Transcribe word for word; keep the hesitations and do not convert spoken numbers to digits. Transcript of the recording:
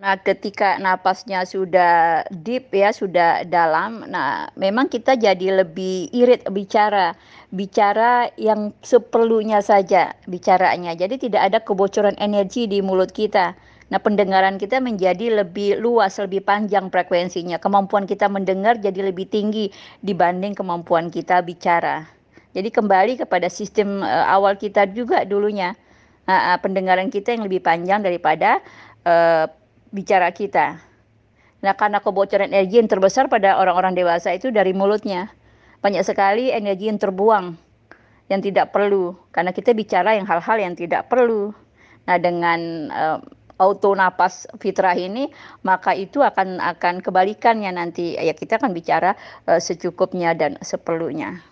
Nah, ketika napasnya sudah deep ya, sudah dalam, nah memang kita jadi lebih irit bicara. Bicara yang seperlunya saja bicaranya. Jadi tidak ada kebocoran energi di mulut kita. Nah, pendengaran kita menjadi lebih luas, lebih panjang frekuensinya. Kemampuan kita mendengar jadi lebih tinggi dibanding kemampuan kita bicara. Jadi kembali kepada sistem uh, awal kita juga dulunya. Nah, uh, pendengaran kita yang lebih panjang daripada uh, bicara kita. Nah, karena kebocoran energi yang terbesar pada orang-orang dewasa itu dari mulutnya. Banyak sekali energi yang terbuang, yang tidak perlu. Karena kita bicara yang hal-hal yang tidak perlu. Nah, dengan uh, auto napas fitrah ini, maka itu akan akan kebalikannya nanti. Ya, kita akan bicara uh, secukupnya dan seperlunya.